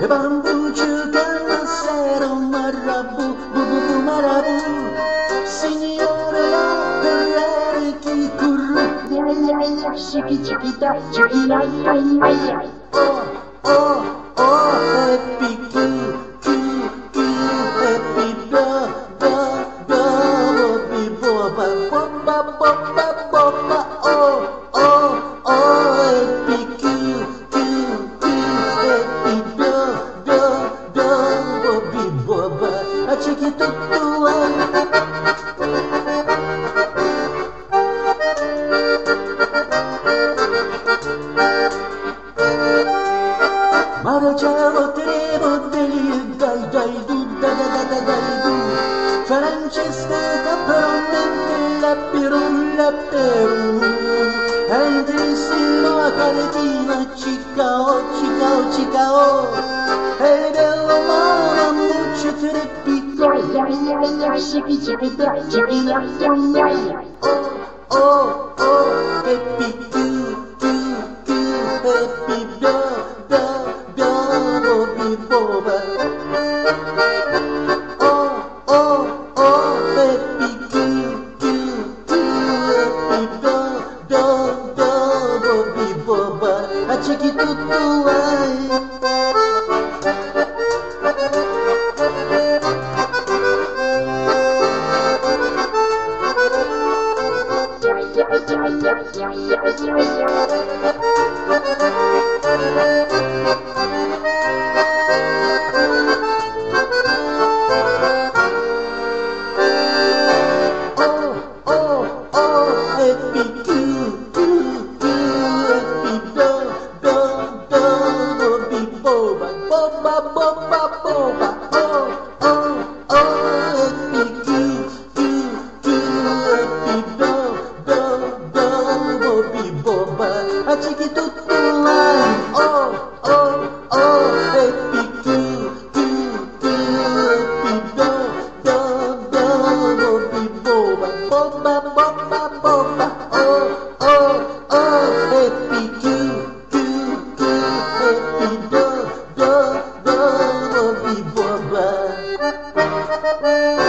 E bambu giocano a sera un marabu, bu bu bu marabu. Signore la perrere chi curru. Chiki chiki da, chiki la la la. Oh, oh, oh, happy coo, coo, coo, happy da, da, da, happy boba, boba, boba, boba, oh, oh, oh, happy coo, coo, coo, happy da, da, da, happy boba, a chiquitotto, Marciamo tremo dei dai dai du da da da da dai du. Francesca caprone la pirulla peru. Andrissimo a Caletina cicao cicao cicao. E bello mama muccio treppico. Chiki chiki da, chiki la la la. Oh oh oh happy coo coo coo happy da da da happy boba. Oh oh oh happy coo coo coo happy da da da happy boba. A chiquitotto ai. Happy coo coo coo happy da da da happy boba boba boba boba oh oh oh happy coo coo coo happy da da da happy boba a chiquitotto ai oh oh oh happy coo coo coo happy da da da happy boba boba boba boba oh oh oh happy coo coo coo happy da da da happy boba.